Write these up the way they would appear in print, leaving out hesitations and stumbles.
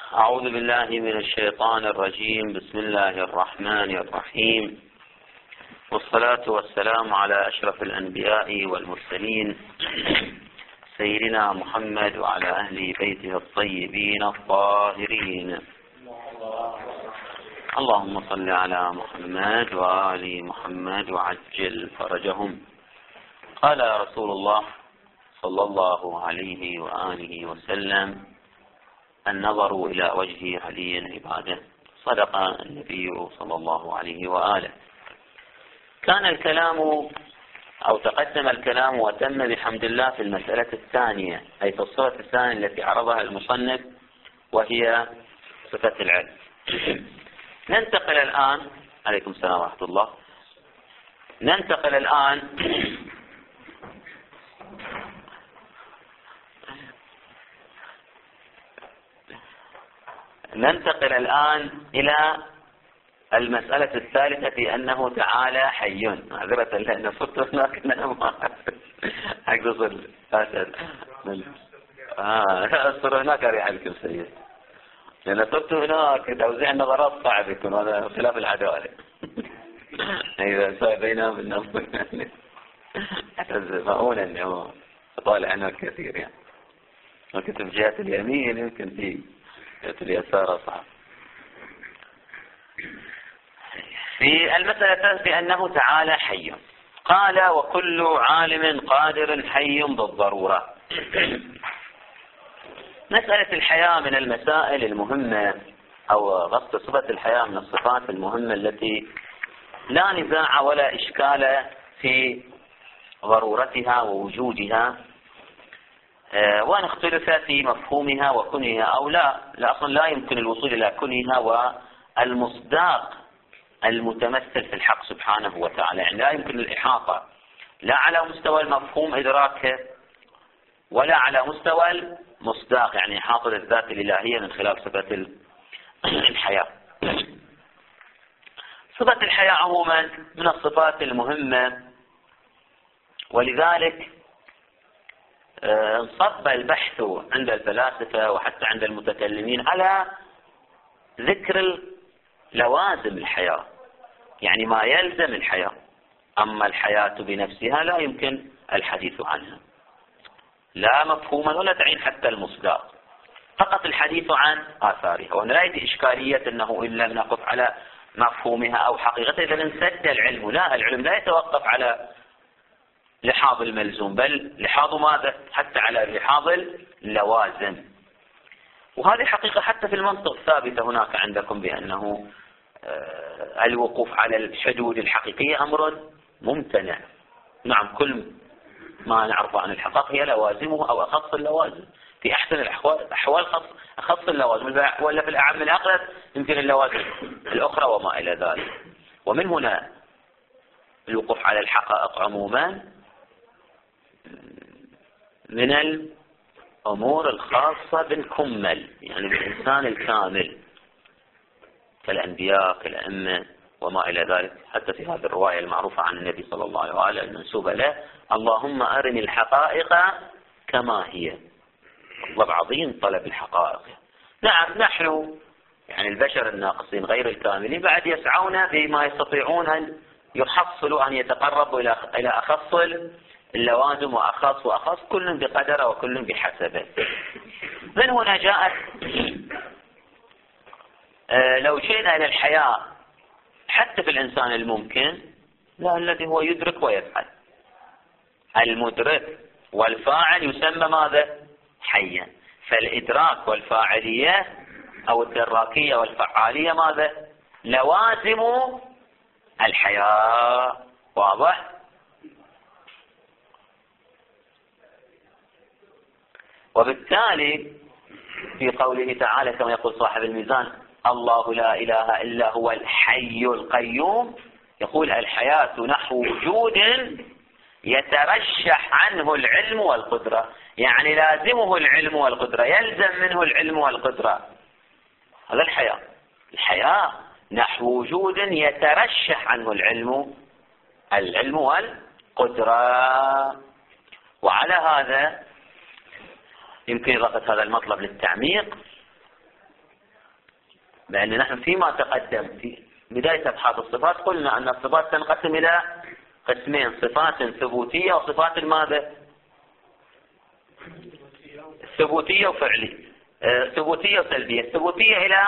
أعوذ بالله من الشيطان الرجيم. بسم الله الرحمن الرحيم، والصلاة والسلام على أشرف الأنبياء والمرسلين سيدنا محمد وعلى أهل بيته الطيبين الطاهرين. اللهم صل على محمد وآل محمد وعجل فرجهم. قال رسول الله صلى الله عليه وآله وسلم: النظر إلى وجه علي عبادة. صدق النبي صلى الله عليه وآله. كان الكلام أو تقدم الكلام وتم بحمد الله في المسألة الثانية، أي في الصورة الثانية التي عرضها المصنف، وهي صفة العلم. ننتقل الآن، عليكم السلام ورحمة الله، ننتقل الآن إلى المسألة الثالثة في أنه تعالى حي. معذرة لأن صرت هناك أصر هناك أريحكم سيد، لأن صرت هناك توزيع النظرات صعب يكون، هذا خلاف العدالة. إذا صار بينهم بالنظر مؤونة أنه أطالع هناك كثير، يعني ممكن في جهة اليمين، يمكن في جهة اليسار صعب. في المسألة الثالثة أنه تعالى حي. قال: وكل عالم قادر حي بالضرورة. مسألة الحياة من المسائل المهمة، أو غصب صفة الحياة من الصفات المهمة التي لا نزاع ولا إشكال في ضرورتها ووجودها، ونختلف في مفهومها وكنها أو لا أصلا لا يمكن الوصول إلى كنها والمصداق المتمثل في الحق سبحانه وتعالى. يعني لا يمكن الإحاطة لا على مستوى المفهوم إدراكه ولا على مستوى المصداق، يعني إحاطة الذات الإلهية من خلال صفة الحياة. صفة الحياة عموما من الصفات المهمة، ولذلك انصب البحث عند الفلاسفة وحتى عند المتكلمين على ذكر لوازم الحياة، يعني ما يلزم الحياة. أما الحياة بنفسها لا يمكن الحديث عنها، لا مفهوما ولا تعين حتى المصداق، فقط الحديث عن آثارها. ولا يأتي إشكالية أنه إن لم نقف على مفهومها أو حقيقتها إذا انسد العلم. لا، العلم لا يتوقف على لحاظ الملزوم، بل لحاظ ماذا؟ حتى على لحاظ اللوازم. وهذه حقيقة حتى في المنطق ثابتة هناك عندكم، بأنه الوقوف على الحدود الحقيقية أمر ممتنع. نعم، كل ما نعرفه عن الحقائق هي لوازمه أو أخص اللوازم، في أحسن الأحوال أخص اللوازم، ولا في الأعم الأقلب يمكن اللوازم الأخرى وما إلى ذلك. ومن هنا الوقوف على الحقائق عموما من الأمور الخاصة بالكمل، يعني بالإنسان الكامل كالأنبياء كالأئمة وما إلى ذلك. حتى في هذه الرواية المعروفة عن النبي صلى الله عليه وآله المنسوبة له: اللهم أرني الحقائق كما هي. الله عظيم طلب الحقائق. نعم، نحن يعني البشر الناقصين غير الكاملين بعد يسعون بما يستطيعون أن يحصلوا، أن يتقربوا إلى أخص اللوازم وأخص، كل بقدره وكل بحسبه. من هنا جاءت لو جئنا إلى الحياة حتى في الإنسان الممكن، لا الذي هو يدرك ويفعل. المدرك والفاعل يسمى ماذا؟ حيا. فالإدراك والفاعلية أو الدراكية والفعالية ماذا؟ لوازم الحياة. واضح؟ وبالتالي في قوله تعالى كما يقول صاحب الميزان: الله لا إله إلا هو الحي القيوم، يقول الحياة نحو وجود يترشح عنه العلم والقدرة، يعني لازمه العلم والقدرة، يلزم منه العلم والقدرة. هذا الحياة نحو وجود يترشح عنه العلم والقدرة. وعلى هذا يمكن إضافة هذا المطلب للتعميق لأن نحن فيما تقدم في بداية أبحاث الصفات قلنا أن الصفات تنقسم إلى قسمين: صفات ثبوتية وصفات ماذا؟ ثبوتية وفعلية، ثبوتية وسلبية. الثبوتية إلى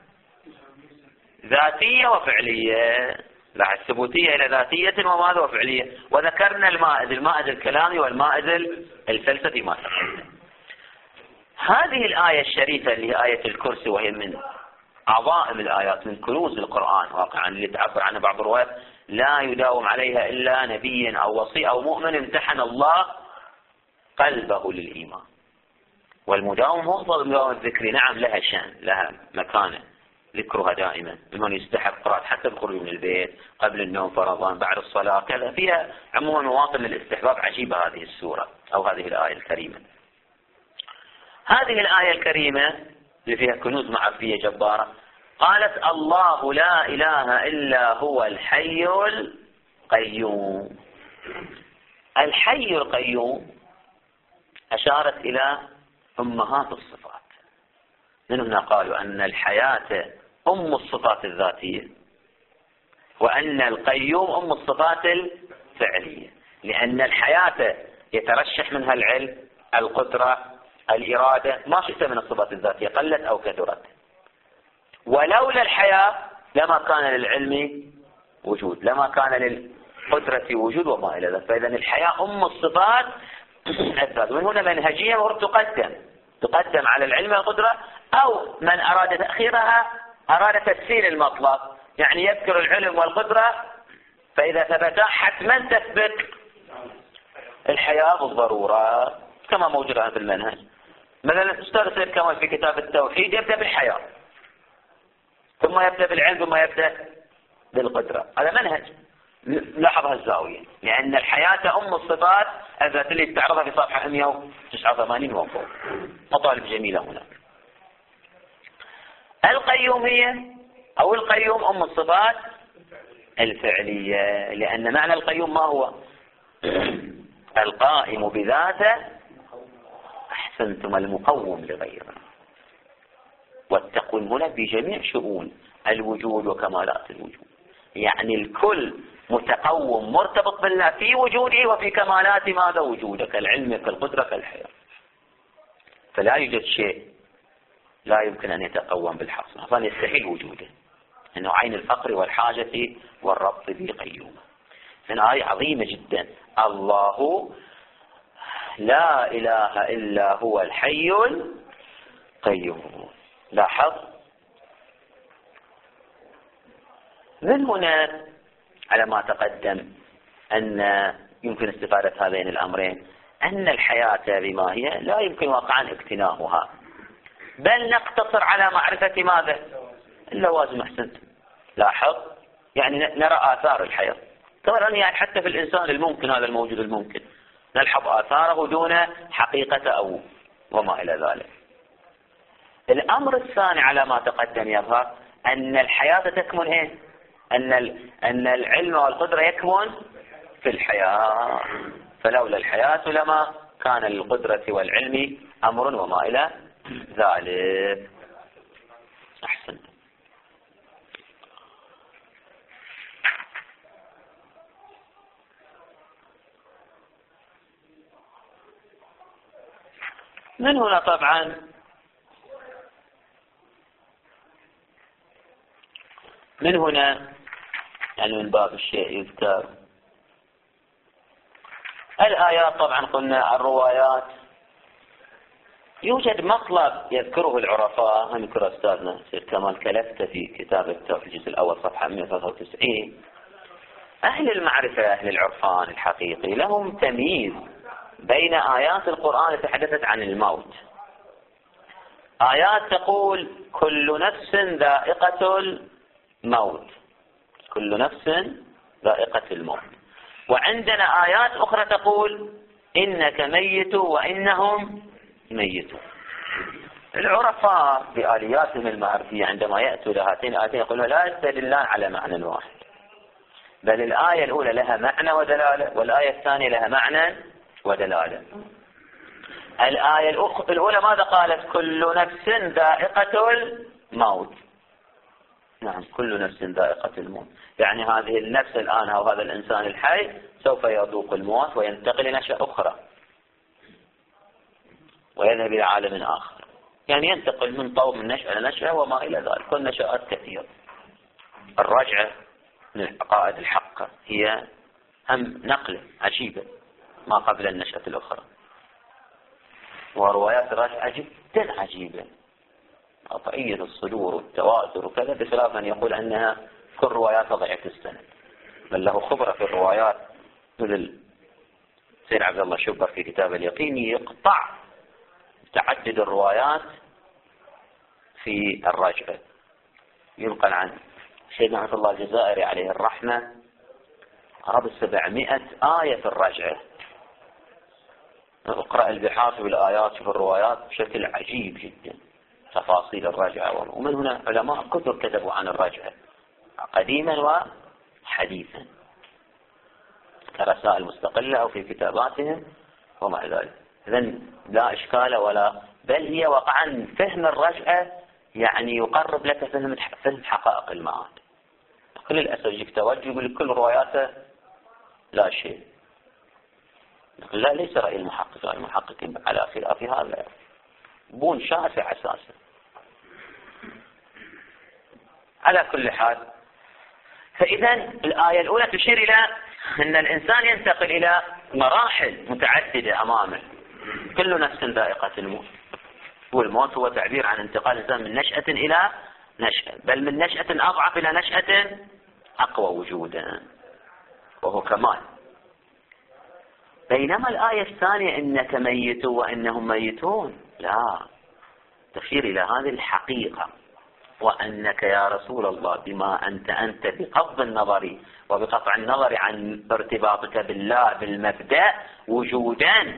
ذاتية وفعلية، لا، الثبوتية إلى ذاتية وماذا وفعلية. وذكرنا المائد الكلامي والمائد الفلسفي ما تقدم. هذه الآية الشريفة اللي هي آية الكرسي، وهي من عظائم الآيات، من كنوز القرآن واقعا، اللي تعبر عنها بعض الروايات: لا يداوم عليها إلا نبي أو وصي أو مؤمن امتحن الله قلبه للإيمان. والمداوم هو أفضل مداوم الذكر، نعم لها شأن، لها مكانة، ذكرها دائما، من يستحب قراءة حتى بالخروج من البيت، قبل النوم فرضا، بعد الصلاة كذا، فيها عموما مواطن للاستحباب عجيبة هذه السورة أو هذه الآية الكريمة. هذه الآية الكريمة اللي فيها كنوز معرفية جبارة، قالت: الله لا إله إلا هو الحي القيوم. الحي القيوم أشارت إلى أمهات الصفات. من هنا قالوا أن الحياة أم الصفات الذاتية، وأن القيوم أم الصفات الفعلية، لأن الحياة يترشح منها العلم، القدرة، الإرادة، ما شئت من الصفات الذاتية قلت أو كثرت. ولولا الحياة لما كان للعلم وجود، لما كان للقدرة وجود وما إلى ذلك. فإذا الحياة أم الصفات الذات. ومن هنا منهجية تقدم على العلم والقدرة، أو من أراد تأخيرها أراد تسهيل المطلب، يعني يذكر العلم والقدرة، فإذا ثبتا حتما تثبت الحياة بالضرورة كما موجودة في المنهج. مثلا الأستاذ سيد كمال في كتاب التوحيد يبدأ بالحياة، ثم يبدأ بالعلم، ثم يبدأ بالقدرة. هذا منهج، لاحظ هالزاوية، لأن الحياة أم الصفات التي اللي تعرضها في صفحة 189 وفوق. مطالب جميلة هنا. القيومية أو القيوم أم الصفات الفعلية، لأن معنى القيوم ما هو؟ القائم بذاته، أحسنتم، المقوم لغيره. والتقويم هنا بجميع شؤون الوجود وكمالات الوجود، يعني الكل متقوم مرتبط بالله في وجوده وفي كمالات ماذا وجوده، كالعلم كالقدرة كالحياة. فلا يوجد شيء لا يمكن أن يتقوم بالحق، أصلا يستحيل وجوده، أنه عين الفقر والحاجة والربط به قيومة. من آية عظيمة جدا: الله لا إله إلا هو الحي القيوم. لاحظ من هنا على ما تقدم أن يمكن استفادة هذين الأمرين، أن الحياة بما هي لا يمكن واقعا اقتناؤها، بل نقتصر على معرفة ماذا؟ اللوازم. أحسنت. لاحظ، يعني نرى آثار الحياة طبعا، يعني حتى في الإنسان الممكن، هذا الموجود الممكن نلحظ آثاره دون حقيقة أو وما إلى ذلك. الأمر الثاني على ما تقدم يظهر أن الحياة تكمن إيه؟ أن العلم والقدرة يكمن في الحياة، فلولا الحياة لما كان للقدرة والعلم أمر وما إلى ذلك. أحسن. من هنا طبعا يعني من باب الشيء يذكر الآيات. طبعا قلنا الروايات يوجد مطلب يذكره العرفاء، هم يذكر أستاذنا سيد كمال كلفته في كتاب التوحيد الجزء الأول صفحة 193. أهل المعرفة، أهل العرفان الحقيقي، لهم تمييز بين آيات القرآن التي تحدثت عن الموت. آيات تقول كل نفس ذائقة الموت، كل نفس ذائقة الموت، وعندنا آيات أخرى تقول إنك ميت وإنهم ميتون. العرفاء بآلياتهم المعرفية عندما يأتوا لهاتين الآيتين يقولون لا يستدلان على معنى واحد، بل الآية الأولى لها معنى ودلالة، والآية الثانية لها معنى ودلالة. الآية الأولى ماذا قالت؟ كل نفس ذائقة الموت. نعم كل نفس ذائقة الموت، يعني هذه النفس الآن أو هذا الإنسان الحي سوف يذوق الموت وينتقل إلى نشأة أخرى ويذهب إلى عالم آخر، يعني ينتقل من طور من نشأة إلى نشأة وما إلى ذلك، والنشآت كثيرة. الرجعة من العقائد الحقة هي هم نقلة عجيبة ما قبل النشأة الأخرى، وروايات الرجعة جدا عجيبة، قطعية الصدور والتواتر وكذا، بخلاف من يقول أنها كل روايات ضعيفة السند، بل له خبرة في الروايات مثل سيد عبد الله شبر في كتاب اليقين يقطع تعدد الروايات في الرجعة. ينقل عن سيدنا عبد الله الجزائري عليه الرحمة قرابة 700 آية في الرجعة. اقرأ البحاث بالآيات في الروايات بشكل عجيب جدا، تفاصيل الرجعة، ومن هنا علماء كثر كتبوا عن الرجعة قديما وحديثا كرسائل مستقلة أو في كتاباتهم وما ذلك. إذن لا إشكال ولا، بل هي وقعا فهم الرجعة يعني يقرب لك فهم حقائق المعاد. كل الأسف يجيك توجه يقول كل رواياته لا شيء، لا ليس رأي المحقق، المحققين على خلاف هذا بون شاسع أساسا. على كل حال، فإذا الآية الأولى تشير إلى أن الإنسان ينتقل إلى مراحل متعددة أمامه، كل نفس ذائقة الموت، والموت هو تعبير عن انتقال الإنسان من نشأة إلى نشأة، بل من نشأة أضعف إلى نشأة أقوى وجودا، وهو كمال. بينما الآية الثانية إنك ميت وإنهم ميتون لا، تشير إلى هذه الحقيقة، وأنك يا رسول الله بما أنت بغض النظر وبقطع النظر عن ارتباطك بالله بالمبدأ وجودا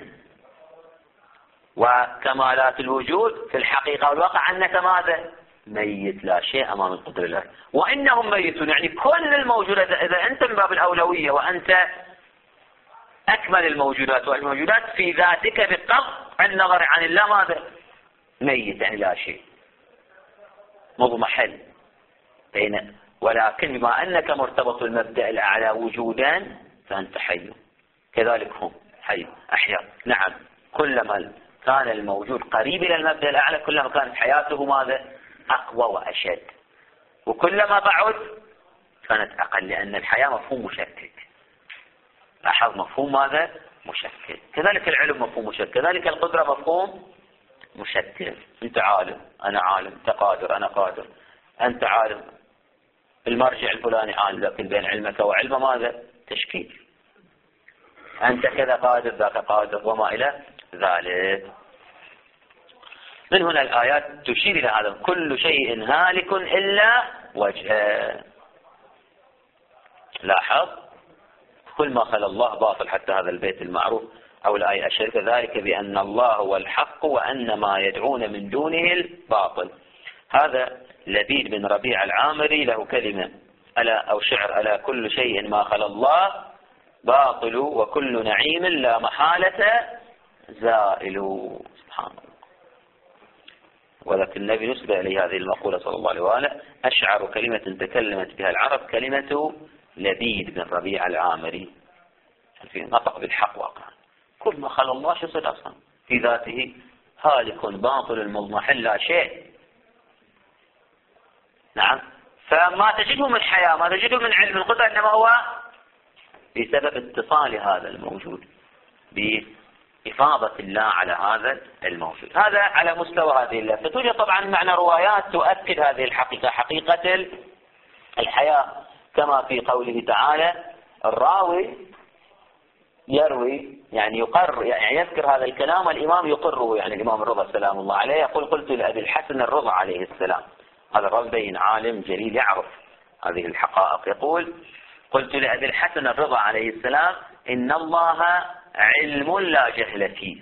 وكمالات الوجود في الحقيقة والواقع، أنك ماذا؟ ميت، لا شيء أمام القدر الله. وإنهم ميتون يعني كل الموجودات، إذا أنت من باب الأولوية وأنت أكمل الموجودات والموجودات في ذاتك بقطع النظر عن الله ماذا؟ ميت، يعني لا شيء مضمحل بين، ولكن بما أنك مرتبط بالمبدأ الأعلى وجودا فأنت حي، كذلك هم حي أحياء. نعم كلما كان الموجود قريب إلى المبدأ الأعلى كلما كانت حياته ماذا؟ أقوى وأشد، وكلما بعد كانت أقل، لأن الحياة مفهوم مشكك. لاحظ مفهوم ماذا؟ مشكك. كذلك العلم مفهوم مشكك، كذلك القدرة مفهوم مشكل. أنت عالم أنا عالم، أنت قادر أنا قادر، أنت عالم المرجع الفلاني عالم، لكن بين علمك وعلم ماذا؟ تشكيل. أنت كذا قادر ذاك قادر وما إلى ذلك. من هنا الآيات تشير إلى هذا، كل شيء هالك إلا وجهه. لاحظ كل ما خلى الله باطل، حتى هذا البيت المعروف أو الآية الشريفة، ذلك بأن الله هو الحق وأن ما يدعون من دونه الباطل. هذا لبيد بن ربيع العامري له كلمة ألا أو شعر: ألا كل شيء ما خلى الله باطل وكل نعيم لا محالة زائل. سبحان الله. ولكن النبي نسب إليه هذه المقولة صلى الله عليه وآله: أشعر كلمة تكلمت بها العرب كلمة لبيد بن ربيع العامري، في نطق بالحق واقعا. كل ما خلى الله شو صدق أصلا في ذاته هالك باطل مضمحل لا شيء. نعم، فما تجده من حياة ما تجده من علم القدرة إنما هو بسبب اتصال هذا الموجود بإفاضة الله على هذا الموجود. هذا على مستوى هذه اللفظة. توجد طبعا معنى روايات تؤكد هذه الحقيقة، حقيقة الحياة، كما في قوله تعالى: الراوي يروي يعني يقر، يعني يذكر هذا الكلام والإمام يقره، يعني الإمام الرضا سلام الله عليه يقول: قلت لأبي الحسن الرضا عليه السلام. هذا الرجل بين عالم جليل يعرف هذه الحقائق، يقول: قلت لأبي الحسن الرضا عليه السلام: إن الله علم لا جهل فيه،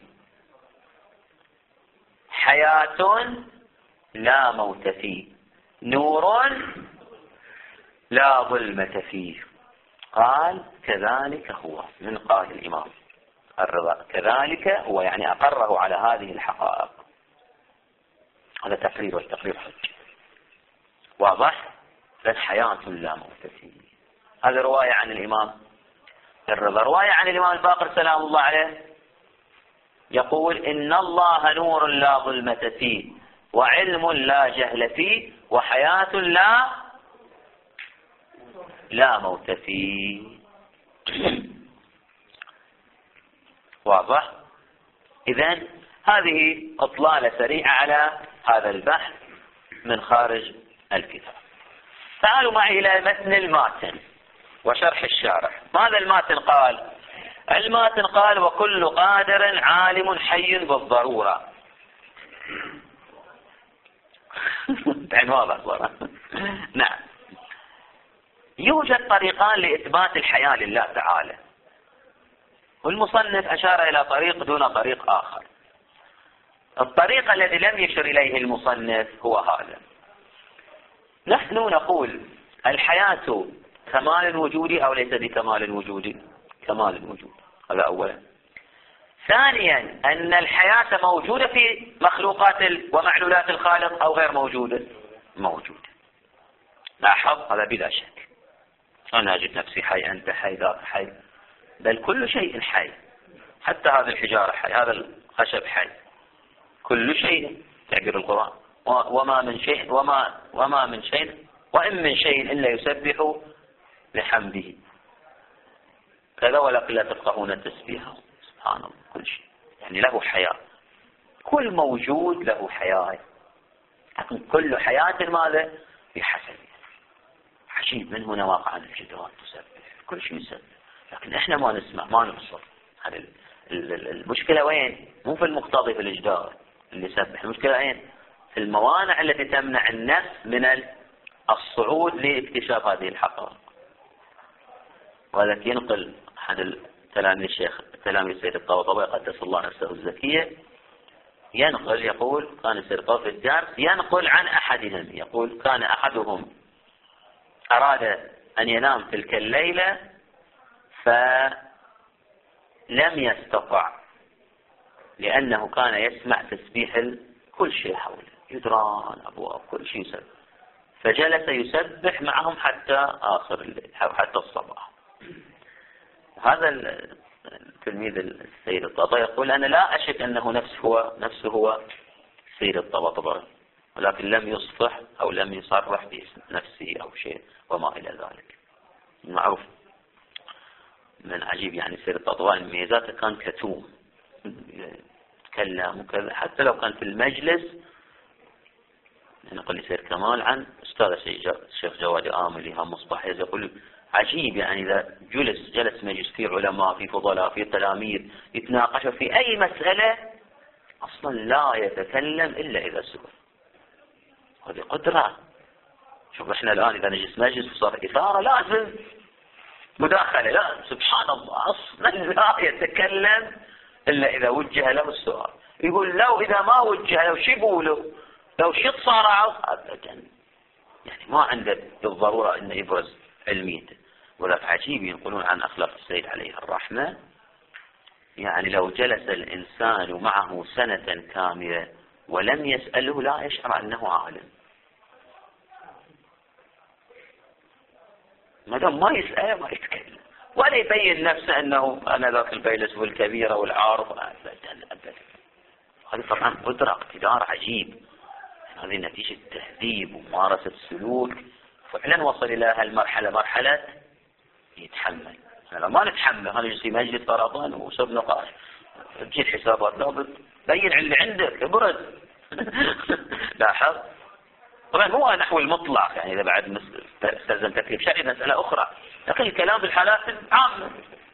حياة لا موت فيه، نور لا ظلمة فيه. قال: كذلك هو. من قال الإمام الرضا كذلك هو، يعني أقره على هذه الحقائق. هذا تقرير، والتقرير حج واضح. بل حياة لا موت فيه. هذه رواية عن الإمام الرضا. رواية عن الإمام الباقر سلام الله عليه يقول: إن الله نور لا ظلمة فيه، وعلم لا جهل فيه، وحياة لا موت فيه. واضح؟ إذن هذه إطلالة سريعة على هذا البحث من خارج الكتاب. تعالوا معي إلى متن الماتن وشرح الشارح. ماذا الماتن قال؟ الماتن قال: وكل قادر عالم حي بالضرورة. واضح صراحة. نعم. يوجد طريقان لإثبات الحياة لله تعالى، والمصنف أشار إلى طريق دون طريق آخر. الطريق الذي لم يشر إليه المصنف هو هذا. نحن نقول الحياة كمال وجودي أو ليس بكمال وجودي؟ كمال وجودي، هذا أولا. ثانيا أن الحياة موجودة في مخلوقات ومعلولات الخالق أو غير موجودة؟ موجودة. لاحظ هذا بلا شك. أنا أجد نفسي حي، أنت حي، ذاك حي، بل كل شيء حي، حتى هذه الحجارة حي، هذا الخشب حي، كل شيء. تعبير القرآن: وما من شيء وإن من شيء إلا يسبح بحمده كذا ولكن لا تفقهون تسبيحه. سبحان الله، كل شيء يعني له حياة، كل موجود له حياة، لكن كل حياة ماذا؟ بحسب. عجيب، من هنا واقع الجدران تسبح، كل شيء يسبح، لكن احنا ما نسمع، ما نبصر. هذه المشكلة وين؟ مو في المقتضي في الجدار اللي يسبح، المشكلة وين؟ في الموانع التي تمنع النفس من الصعود لاكتشاف هذه الحقائق. وهذا ينقل أحد تلاميذ سيد الطباطبائي قدس الله نفسه الزكية، ينقل يقول: كان سيد الطباطبائي في الدرس ينقل عن أحدهم يقول: كان أحدهم أراد أن ينام تلك الليلة فلم يستطع، لأنه كان يسمع تسبيح كل شيء حوله، جدران، أبواب، كل شيء يسبح، فجلس يسبح معهم حتى آخر الليل أو حتى الصباح. هذا التلميذ السيد الطباطبائي يقول: أنا لا أشك أنه نفسه هو سيد الطباطبائي، ولكن لم يصفح أو لم يصرح باسم نفسه أو شيء وما إلى ذلك. معروف من عجيب يعني سيد الطباطبائي ميزاته كان كتوم، يتكلم وكذا، حتى لو كان في المجلس. نقول لي سيد كمال عن أستاذ الشيخ جواد آملي هم مصباح يقول: عجيب يعني إذا جلس مجلس فيه علماء، فيه فضلاء، فيه تلاميذ، يتناقشوا في أي مسألة، أصلا لا يتكلم إلا إذا سكت. هذه قدرة. شوف احنا الآن إذا نجلس مجلس وصار إثارة لازم مداخلة، لا سبحان الله أصلا لا يتكلم إلا إذا وجه له السؤال. يقول لو إذا ما وجه له شو يقولوا، لو شط صارعوا أبدا، يعني ما عنده بالضرورة إنه يبرز علميته. ولكن عجيب ينقلون عن أخلاق السيد عليه الرحمة، يعني لو جلس الإنسان معه سنة كاملة ولم يسأله لا يشعر أنه عالم، ما دام ما يسأله ما يتكلم ولا يبين نفسه أنه أنا ذاك الفيلسوف الكبير والعارف أبدا أبدا. هذه طبعا قدرة اقتدار عجيب، هذه نتيجة تهذيب وممارسة السلوك، فعلا وصل إلى هالمرحلة، مرحلة يتحمل. لو ما نتحمل هذا في مجلس فرضان وصب نقاش تجيب حسابات، لا بين اللي عندك ابرز. لاحظ طبعا مو نحو المطلق، يعني إذا بعد استلزم تكليف شرعي مسألة أخرى، لكن الكلام في الحالات العامة.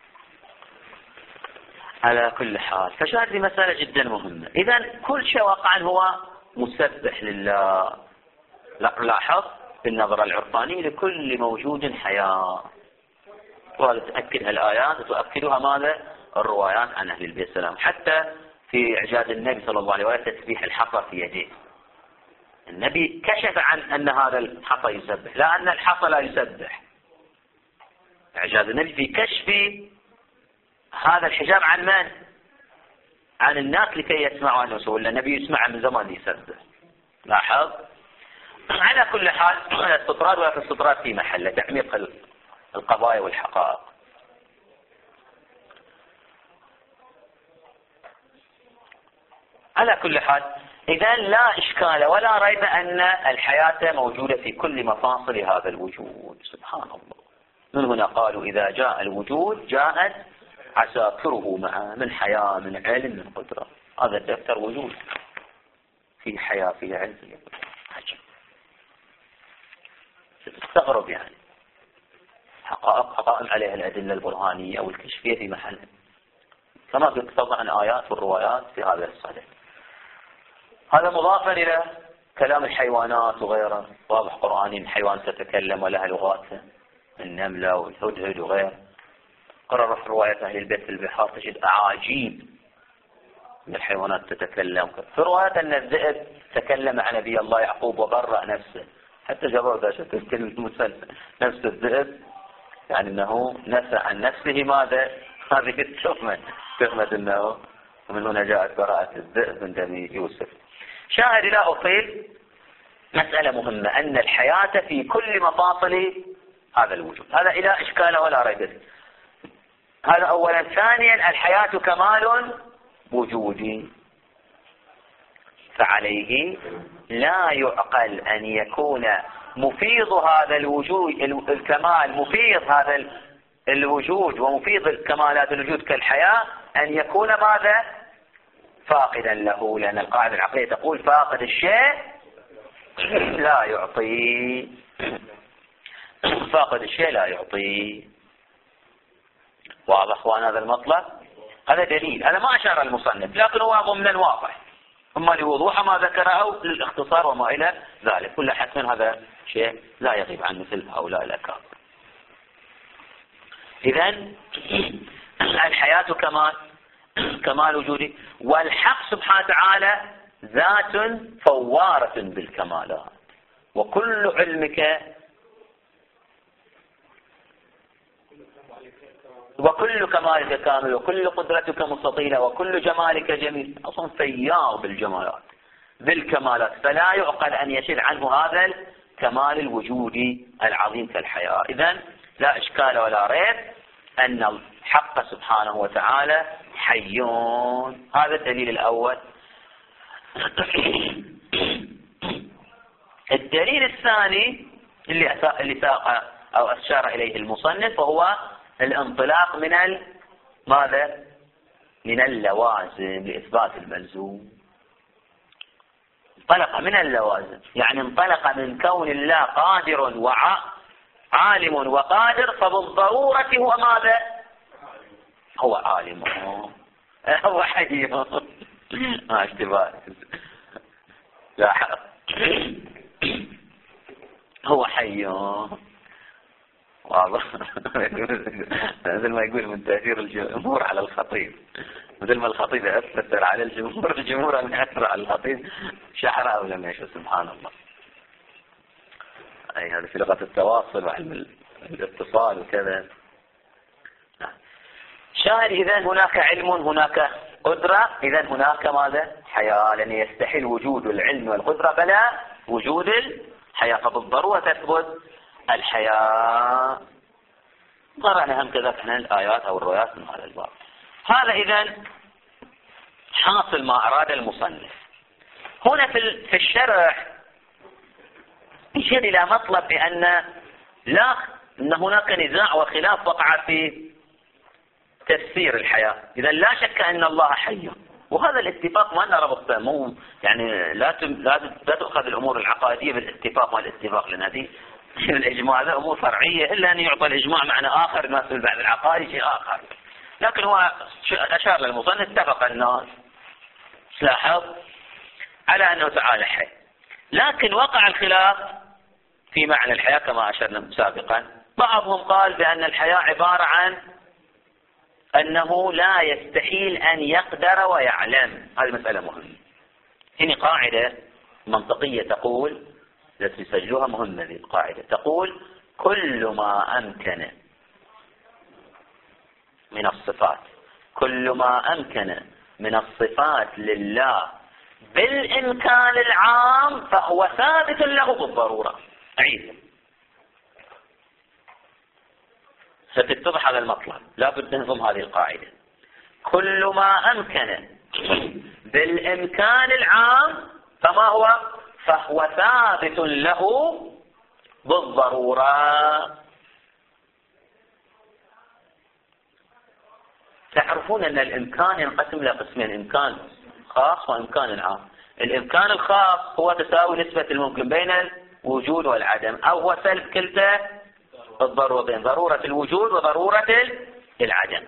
على كل حال فشاهد مسألة جدا مهمة. إذا كل شيء واقعا هو مسبح لله. لاحظ بالنظرة العرفانية لكل موجود حياة، وهذا تأكدها الآيات وتؤكدها ماذا؟ الروايات عن أهل البيت السلام. حتى في إعجاز النبي صلى الله عليه وسلم تسبيح الحصى في يديه، النبي كشف عن أن هذا الحصى يسبح، لا أن الحصى لا يسبح. إعجاز النبي في كشف هذا الحجاب عن من؟ عن الناس لكي يسمعوا عنه، ولا النبي يسمع من زمان يسبح. لاحظ على كل حال الاستطراد ولا في الاستطراد في محله تعميق القضايا والحقائق. على كل حال إذا لا إشكال ولا ريب أن الحياة موجودة في كل مفاصل هذا الوجود. سبحان الله. من هنا قالوا إذا جاء الوجود جاءت عساكره معه، من حياة من علم من قدرة. هذا دفتر وجود، في حياة في علم في قدرة. عجب، تستغرب يعني حقائق قائم عليها الأدلة البرهانية أو الكشفية في محل، كما قلت طبعا آيات والروايات في هذا الصدد. هذا مضافا إلى كلام الحيوانات وغيره، واضح قرآني الحيوان تتكلم ولها لغات، النملة والهدهد وغيره. قرر في رواية أهل البيت في البحار تجد أعاجيب من الحيوانات تتكلم. في رواية أن الذئب تكلم عن نبي الله يعقوب وبرأ نفسه، حتى جابوا ذا شكل كلمة نفس الذئب، يعني أنه نسى عن نفسه ماذا؟ هذه التهمة أنه ومن هنا جاءت براءة الذئب من دم يوسف. شاهد لا أطيل، مسألة مهمة أن الحياة في كل مفاصل هذا الوجود، هذا إلى إشكال ولا ريب. هذا أولا. ثانيا الحياة كمال وجودي، فعليه لا يعقل أن يكون مفيض هذا الوجود الكمال، مفيض هذا الوجود ومفيض الكمالات الوجود كالحياة أن يكون ماذا؟ فاقدا له، لأن القاعدة العقلية تقول فاقد الشيء لا يعطي، فاقد الشيء لا يعطي. واضح اخوان هذا المطلب؟ هذا دليل، هذا ما أشار المصنف لكن هو ضمنا واضح، اما لوضوح ما ذكره أو للاختصار وما إلى ذلك. كل حتما هذا شيء لا يغيب عن مثل هؤلاء الأكابر. إذن الحياة كمال وجودي، والحق سبحانه وتعالى ذات فوارة بالكمالات، وكل علمك وكل كمالك كامل وكل قدرتك مستطيلة وكل جمالك جميل، أصلا فياض بالجمالات بالكمالات، فلا يعقل أن يشل عنه هذا الكمال الوجودي العظيم كالحياة. إذن لا إشكال ولا ريب أن الحق سبحانه وتعالى حيون. هذا الدليل الأول. الدليل الثاني اللي ساق أو أشار إليه المصنف وهو الانطلاق من ماذا؟ من اللوازم لإثبات الملزوم. انطلق من اللوازم، يعني انطلق من كون الله قادر وعالم وقادر، فبالضرورة هو ماذا؟ هو عالم، هو حي، ما اشتباه، لا هو حي. واضح. مثل ما يقول من تأثير الجمهور على الخطيب، مثل ما الخطيب أثر على الجمهور، الجمهور من أثر على الخطيب شعر أو لم يشعر. سبحان الله. أي هذا في لغة التواصل وعلم الاتصال وكذا. شاهد إذن هناك علم هناك قدرة، إذن هناك ماذا؟ حياة، لأن يستحيل وجود العلم والقدرة بلا وجود الحياة، فبالضرورة تثبت الحياة. قرأنا هم كذا في الآيات أو الروايات من هذا الباب. هذا إذن حاصل ما أراد المصنف. هنا في الشرح يشير إلى مطلب بأن أن هناك نزاع وخلاف وقع في تفسير الحياة. إذا لا شك أن الله حي، وهذا الاتفاق ما نربط مو يعني لا تؤخذ الأمور العقائدية بالاتفاق والاتفاق، لأن هذه الإجماع هذا أمور فرعية، إلا أن يعطى الإجماع معنى آخر يناسب بعد العقائد شيء آخر. لكن هو أشار للمصنف اتفق الناس لاحظ على أنه تعالى حي، لكن وقع الخلاف في معنى الحياة كما أشرنا سابقا. بعضهم قال بأن الحياة عبارة عن أنه لا يستحيل أن يقدر ويعلم. هذه مسألة مهمة. هنا قاعدة منطقية تقول، التي سجلوها مهمة، هذه القاعدة تقول كل ما أمكن من الصفات، كل ما أمكن من الصفات لله بالإمكان العام فهو ثابت له بالضرورة. أعيد ستتضح هذا المطلب، لا بد ننظم هذه القاعدة. كل ما أمكن بالإمكان العام فهو ثابت له بالضرورة. تعرفون أن الإمكان ينقسم إلى قسمين، إمكان خاص وإمكان عام. الإمكان الخاص هو تساوي نسبة الممكن بين الوجود والعدم، أو هو سلب كلتا الضرورتين، ضرورة الوجود وضرورة العدم.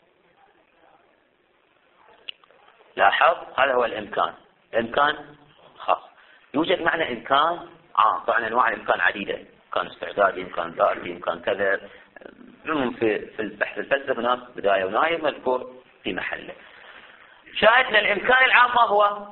لاحظ هذا هو الإمكان. إمكان خاص. يوجد معنى إمكان عام. طبعا أنواع الإمكان عديدة، إمكان استعدادي، إمكان ذاتي، إمكان كذا. في البحث الفلسفي هناك بداية ونهاية مذكور في محله. شاهدنا الإمكان العام ما هو؟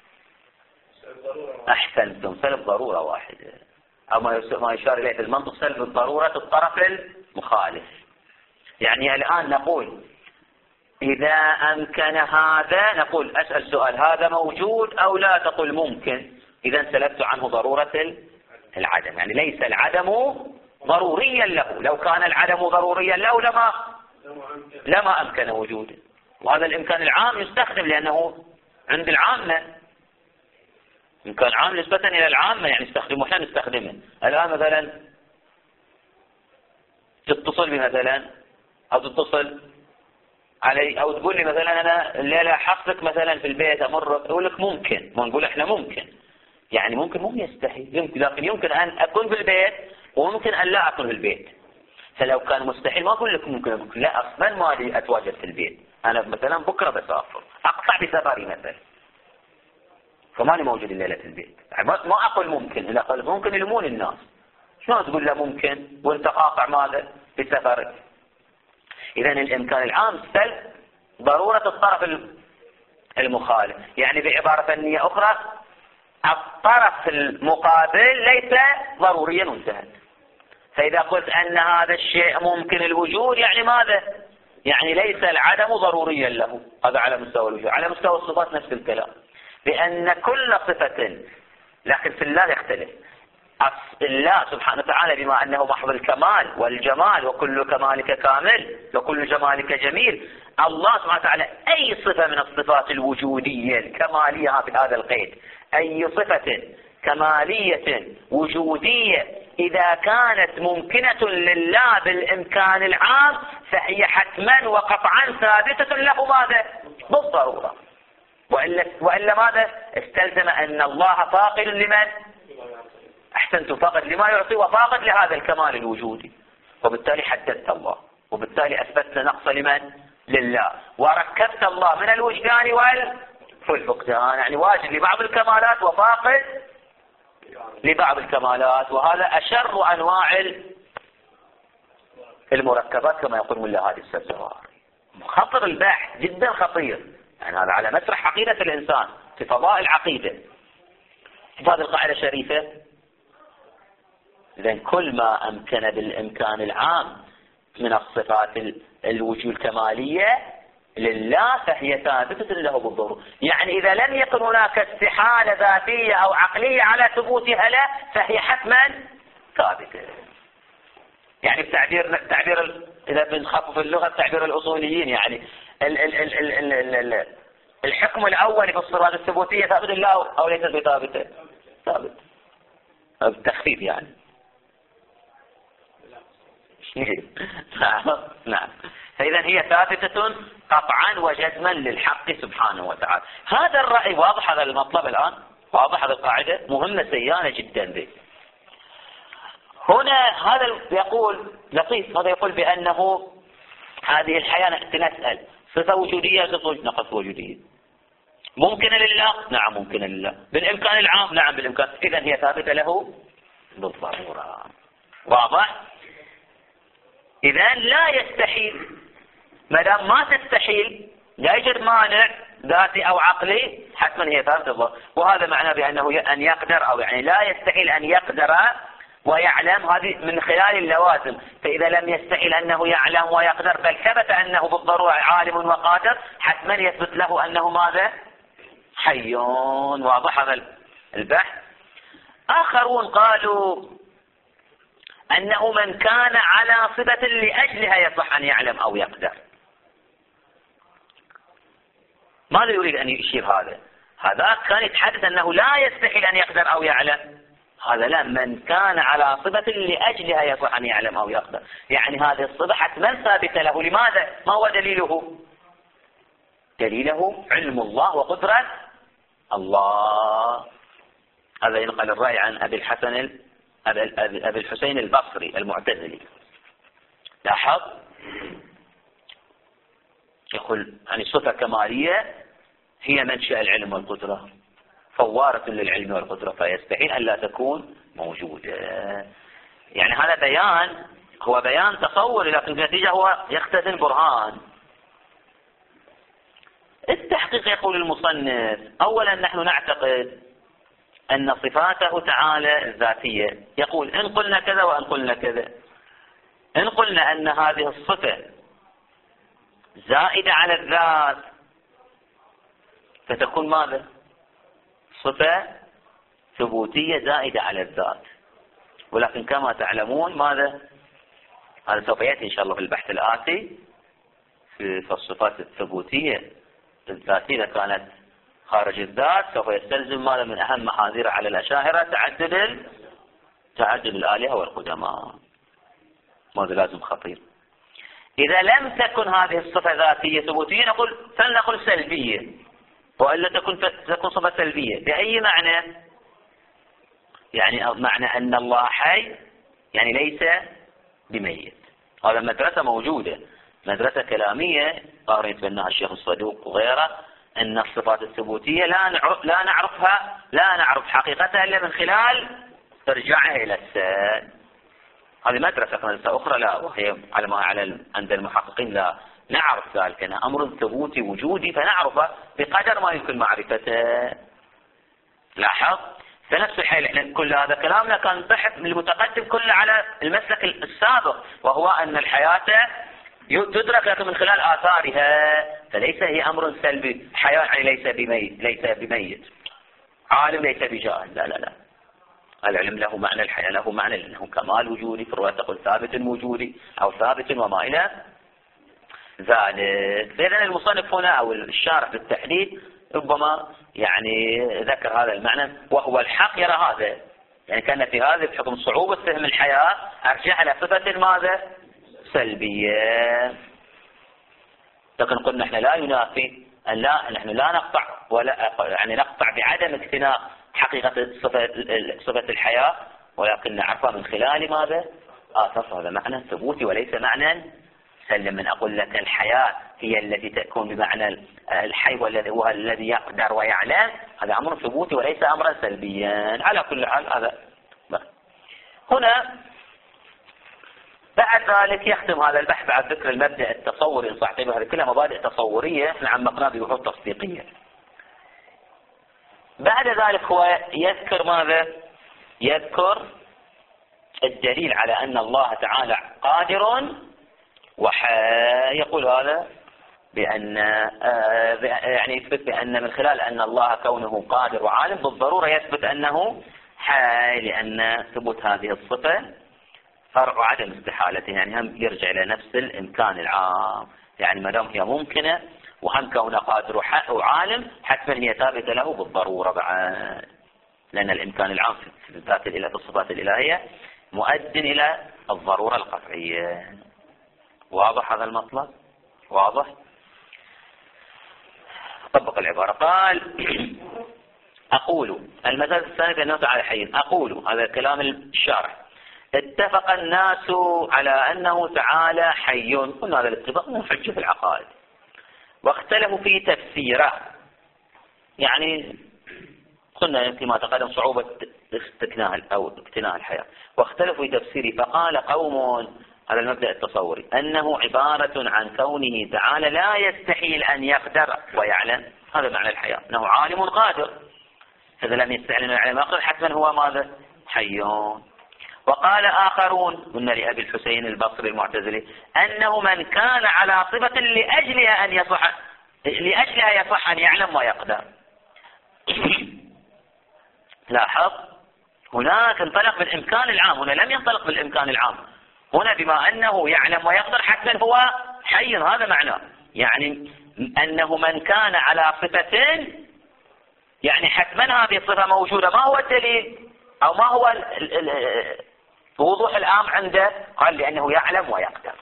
أحسنتم، سلب ضرورة واحدة، أو ما يشار إليه في المنطق سلب الضرورة الطرف المخالف. يعني الآن نقول إذا أمكن هذا، نقول أسأل سؤال، هذا موجود أو لا؟ تقول ممكن. إذا سلبت عنه ضرورة العدم، يعني ليس العدم ضروريا له. لو كان العدم ضروريا له لما أمكن وجوده. وهذا الإمكان العام يستخدم لأنه عند العامة إمكان عام نسبة إلى العامة، يعني نستخدمه. احنا نستخدمه الآن مثلا تتصل بي مثلا، أو تتصل علي، أو تقول لي مثلا أنا الليلة حصلك مثلا في البيت أمر، أقول لك ممكن. ما نقول إحنا ممكن، يعني ممكن مو يستحيل، يمكن، لكن يمكن أن أكون في البيت وممكن أن لا أكون في البيت. فلو كان مستحيل ما أقول لك ممكن، لا أصلا ما لي أتواجد في البيت، أنا مثلا بكرة بسافر، أقطع بسفري مثلا، فماني موجود الليلة في البيت. ما أقول ممكن، إذا قلت ممكن يلمون الناس. شلون تقول له ممكن وانت قاطع ماذا بسفرك؟ إذا الإمكان العام سلب ضرورة الطرف المخالف. يعني بعبارة فنية أخرى، الطرف المقابل ليس ضروريا وانتهت. فإذا قلت أن هذا الشيء ممكن الوجود، يعني ماذا؟ يعني ليس العدم ضروريا له. هذا على مستوى الوجود. على مستوى الصفات نفس الكلام، بأن كل صفة، لكن في الله يختلف. الله سبحانه وتعالى بما أنه محض الكمال والجمال، وكل كمالك كامل وكل جمالك جميل. الله سبحانه وتعالى أي صفة من الصفات الوجودية الكمالية في هذا القيد، أي صفة كمالية وجودية إذا كانت ممكنة لله بالإمكان العام فهي حتما وقطعا ثابتة له ماذا؟ بالضرورة. وإلا ماذا؟ استلزم أن الله فاقد لمن؟ أحسنتم، فاقد لما يعطي وفاقد لهذا الكمال الوجودي. وبالتالي حددت الله، وبالتالي أثبتت نقص لمن؟ لله. وركبت الله من الوجدان والفقدان، يعني واجد لبعض الكمالات وفاقد لبعض الكمالات. وهذا أشر أنواع المركبات كما يقول ملا هادي السرسواري. خطر البحث جدا خطير، يعني هذا على مسرح عقيدة الإنسان في فضاء العقيدة. هذه القاعدة شريفة. إذن كل ما أمكن بالإمكان العام من الصفات الوجود الكمالية لله فهي ثابتة له بالضرورة. يعني إذا لم يكن هناك استحالة ذاتية أو عقلية على ثبوتها له فهي حتما ثابتة. يعني تعبير إذا بنخفف اللغة تعبير الأصوليين، يعني الحكم الأول في الصفات الثبوتية ثابت له أو ليس بثابتة؟ ثابت. التخفيف يعني. نعم. فإذا هي ثابتة قطعا وجزما للحق سبحانه وتعالى. هذا الرأي واضح، هذا المطلب الآن واضح، هذه القاعدة مهمة سيانة جدا به. هنا هذا يقول لطيف، هذا يقول بأنه هذه الحياة نسأل صفة وجودية نقص وجودية، ممكن لله؟ نعم ممكن لله. بالإمكان العام؟ نعم بالإمكان. إذا هي ثابتة له بالضرورة. واضح؟ إذا لا يستحيل، ما دام ما تستحيل لا يوجد مانع ذاتي أو عقلي، حتما هي ثابتة بالضرورة. وهذا معناه بأنه أن يقدر، أو يعني لا يستحيل أن يقدر ويعلم، هذه من خلال اللوازم. فإذا لم يستحيل أنه يعلم ويقدر بل ثبت أنه بالضرورة عالم وقادر، حتما يثبت له أنه ماذا؟ حي. واضح هذا البحث. آخرون قالوا أنه من كان على صفة لأجلها يصح أن يعلم أو يقدر. ماذا يريد أن يشير هذا؟ هذا كان يتحدث أنه لا يستحيل أن يقدر أو يعلم، هذا لا، من كان على صفة لأجلها يصح أن يعلم أو يقدر، يعني هذه الصفة حتما ثابتة له. لماذا؟ ما هو دليله؟ دليله علم الله وقدرة الله. هذا ينقل الرأي عن أبي الحسين البصري المعتزلي. لاحظ، يقول يعني صفة كمالية هي منشأ العلم والقدرة، فوارة للعلم والقدرة، فيستحيل أن لا تكون موجودة. يعني هذا بيان، هو بيان تصوري، لكن النتيجة هو يختزن برهان. التحقيق يقول المصنف: أولا نحن نعتقد أن صفاته تعالى الذاتية، يقول إن قلنا كذا وإن قلنا كذا. إن قلنا أن هذه الصفة زائدة على الذات فتكون ماذا؟ صفة ثبوتية زائدة على الذات. ولكن كما تعلمون ماذا؟ هذا سوف يأتي إن شاء الله في البحث الآتي في الصفات الثبوتية الذاتية إذا كانت خارج الذات، سوف يستلزم ماذا من أهم محاذير على الأشاعرة؟ تعدد الآلهة والقدماء. ماذا لازم خطير. إذا لم تكن هذه الصفة ذاتية ثبوتية فلنقل سلبية، وإلا تكون صفة سلبية. بأي معنى؟ يعني معنى أن الله حي، يعني ليس بميت. هذا مدرسة موجودة، مدرسة كلامية ظاهر يتبناها الشيخ الصدوق وغيره، أن الصفات الثبوتية لا نعرف حقيقتها إلا من خلال ترجعها إلى السائل. هذه مدرسة أخرى لا، وهي عند المحققين لا نعرف ذلك، أنها أمر ثبوتي وجودي فنعرفه بقدر ما يمكن معرفته. لاحظ، فنفس الحال احنا كل هذا كلامنا كان بحث من المتقدم كله على المسلك السابق، وهو أن الحياة تدرك لكن من خلال آثارها، فليس هي أمر سلبي. حياة يعني ليس بميت، عالم ليس بجاهل، لا لا لا. العلم له معنى، الحياة له معنى، لأنه كمال وجودي، في الرواية تقول ثابت وجودي أو ثابت وما إلى ذلك. فإذا المصنف هنا أو الشارح بالتحديد ربما يعني ذكر هذا المعنى، وهو الحق يرى هذا، يعني كان في هذا بحكم صعوبة فهم الحياة أرجع إلى صفة ماذا؟ سلبية. لكن قلنا احنا لا ينافي أن نحن لا نقطع ولا يعني نقطع بعدم اقتناء حقيقة صفة الحياة، ولكن نعرفها من خلال ماذا؟ آثار. هذا معنى ثبوتي وليس معنى سلم. من أقول لك الحياة هي التي تكون بمعنى الحي والذي هو الذي يقدر ويعلم، هذا أمر ثبوتي وليس أمرا سلبيا. على كل حال هذا هنا بعد ذلك يختم هذا البحث بعد ذكر المبدأ التصوري الصحيح. هذه كلها مبادئ تصورية احنا عمقناها ببحوث تصديقية. بعد ذلك هو يذكر ماذا؟ يذكر الدليل على أن الله تعالى قادر وحي. يقول هذا بأن يعني يثبت بأن من خلال أن الله كونه قادر وعالم بالضرورة يثبت أنه حي، لأن ثبوت هذه الصفة فرع عدم استحالته، يعني هم يرجع إلى نفس الإمكان العام. يعني ما دام هي ممكنة وهم كونه قادر وعالم حتما هي ثابتة له بالضرورة بعد، لأن الإمكان العام في الذات الإله في الصفات الإلهية مؤد إلى الضرورة القطعية. واضح هذا المطلب؟ واضح؟ طبق العبارة. قال أقول المثال الثاني أنه تعالى حي. أقول هذا كلام الشارح: اتفق الناس على أنه تعالى حي. قلنا هذا الاتفاق مو حجة في العقائد، واختلفوا في تفسيره. يعني قلنا كما تقدم صعوبة اقتناء الحياة، واختلفوا في تفسيره. فقال قوم، هذا المبدأ التصوري، أنه عبارة عن كونه تعالى لا يستحيل أن يقدر ويعلم. هذا معنى الحياة، أنه عالم قادر، إذا لم يستحيل أن يعلم يقدر حتما هو ماذا؟ حي. وقال آخرون، قلنا لأبي الحسين البصري المعتزلي، أنه من كان على صفة لأجلها يصح أن يعلم ويقدر. لاحظ هناك انطلق بالإمكان العام، هنا لم ينطلق بالإمكان العام. هنا بما أنه يعلم ويقدر حتما هو حي، هذا معناه يعني أنه من كان على صفتين يعني حتما هذه الصفة موجودة. ما هو الدليل أو ما هو الوضوح العام عنده؟ قال لأنه يعلم ويقدر.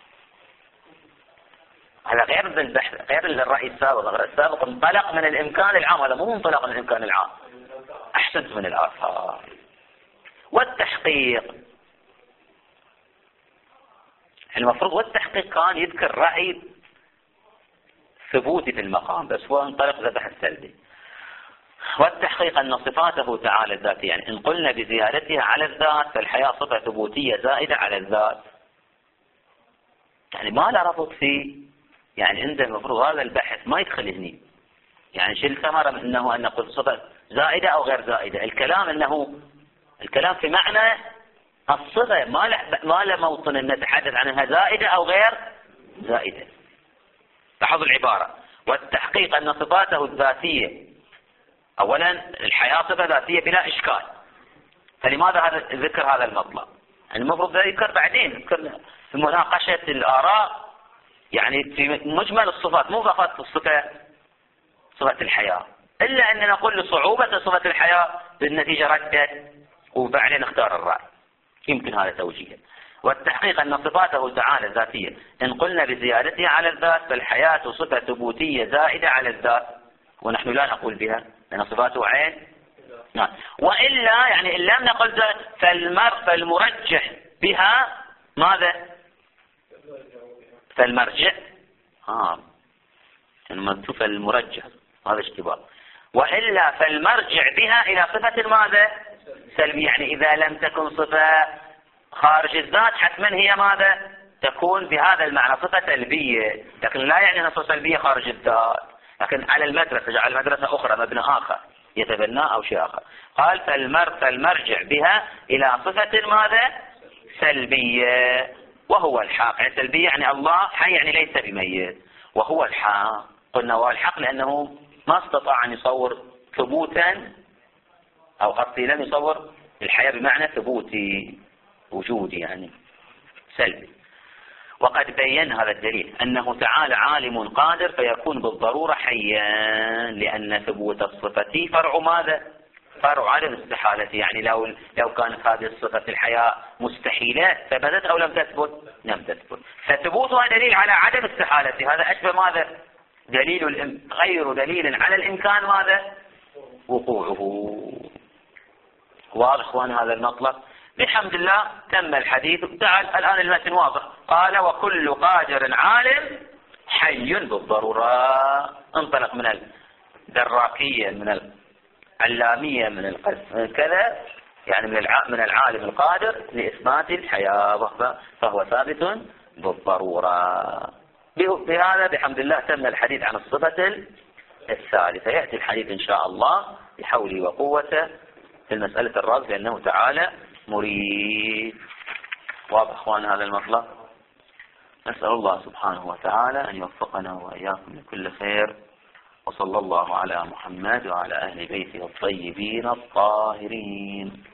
هذا غير البحث، غير الرأي السابق. الرأي السابق انطلق من الإمكان العام، هذا مو انطلق من الإمكان العام. أحسنت من الآثار. والتحقيق المفروض، والتحقيق كان يذكر رأي ثبوتي في المقام، بس هو انطلق ذبح السلبي. والتحقيق أن صفاته تعالى الذاتية، يعني إن قلنا بزيادتها على الذات فالحياة صفة ثبوتية زائدة على الذات، يعني ما لا ربط فيه. يعني عند المفروض هذا البحث ما يدخل هني. يعني شو الثمرة من أنه أن نقول صفة زائدة أو غير زائدة؟ الكلام أنه الكلام في معنى الصفة، ما له موطن أن نتحدث عنها زائدة أو غير زائدة. لاحظوا العبارة: والتحقيق أن صفاته الذاتية، أولا الحياة صفة ذاتية بلا إشكال، فلماذا ذكر هذا المطلب؟ المفروض ذكر بعدين في مناقشة الآراء، يعني في مجمل الصفات، مو فقط الصفة صفة الحياة، إلا أن نقول لصعوبة صفة الحياة بالنتيجة ردت وبعدين نختار الرأي. يمكن هذا توجيه. والتحقيق أن صفاته تعالى الذاتية إن قلنا بزيادتها على الذات فالحياة صفة ثبوتية زائدة على الذات، ونحن لا نقول بها لأن صفاته عين. نعم. وإلا يعني إن لم نقل فالمرجح بها ماذا؟ فالمرجع مكتوب المرجح، هذا اشتباه. وإلا فالمرجع بها إلى صفة ماذا؟ سلبية. يعني إذا لم تكن صفة خارج الذات حتما هي ماذا؟ تكون بهذا المعنى صفة سلبية، لكن لا يعني أنها صفة سلبية خارج الذات. لكن على المدرسة، على مدرسة أخرى، مبنى آخر يتبناه أو شيء آخر. قال فالمرجع بها إلى صفة ماذا؟ سلبية، وهو الحق. يعني سلبية يعني الله حي، يعني ليس بميت، وهو الحق. قلنا هو الحق لأنه ما استطاع أن يصور ثبوتا، أو قصدي لم يصور الحياة بمعنى ثبوتي وجودي، يعني سلبي. وقد بين هذا الدليل أنه تعالى عالم قادر فيكون بالضرورة حيا، لأن ثبوت الصفة فرع ماذا؟ فرع عدم استحالة. يعني لو كانت هذه الصفة الحياة مستحيلة ثبتت أو لم تثبت؟ لم تثبت. فثبوتها دليل على عدم استحالة. هذا أشبه ماذا؟ غير دليل على الإمكان ماذا؟ وقوعه. واضح اخوان هذا المطلب؟ بحمد الله تم الحديث. تعال الآن المتن واضح. قال وكل قادر عالم حي بالضرورة. انطلق من الدراكية، من العلامية، من كذا، يعني من العالم القادر لإثبات الحياة، فهو ثابت بالضرورة. بهذا بحمد الله تم الحديث عن الصفة الثالثة. يأتي الحديث إن شاء الله بحوله وقوته في المسألة الرابعة، لأنه تعالى مريد. واضح اخوان هذا المطلب؟ نسأل الله سبحانه وتعالى أن يوفقنا وإياكم لكل خير، وصلى الله على محمد وعلى أهل بيته الطيبين الطاهرين.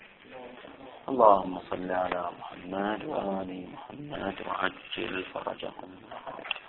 اللهم صل على محمد وآل محمد وعجل فرجهم.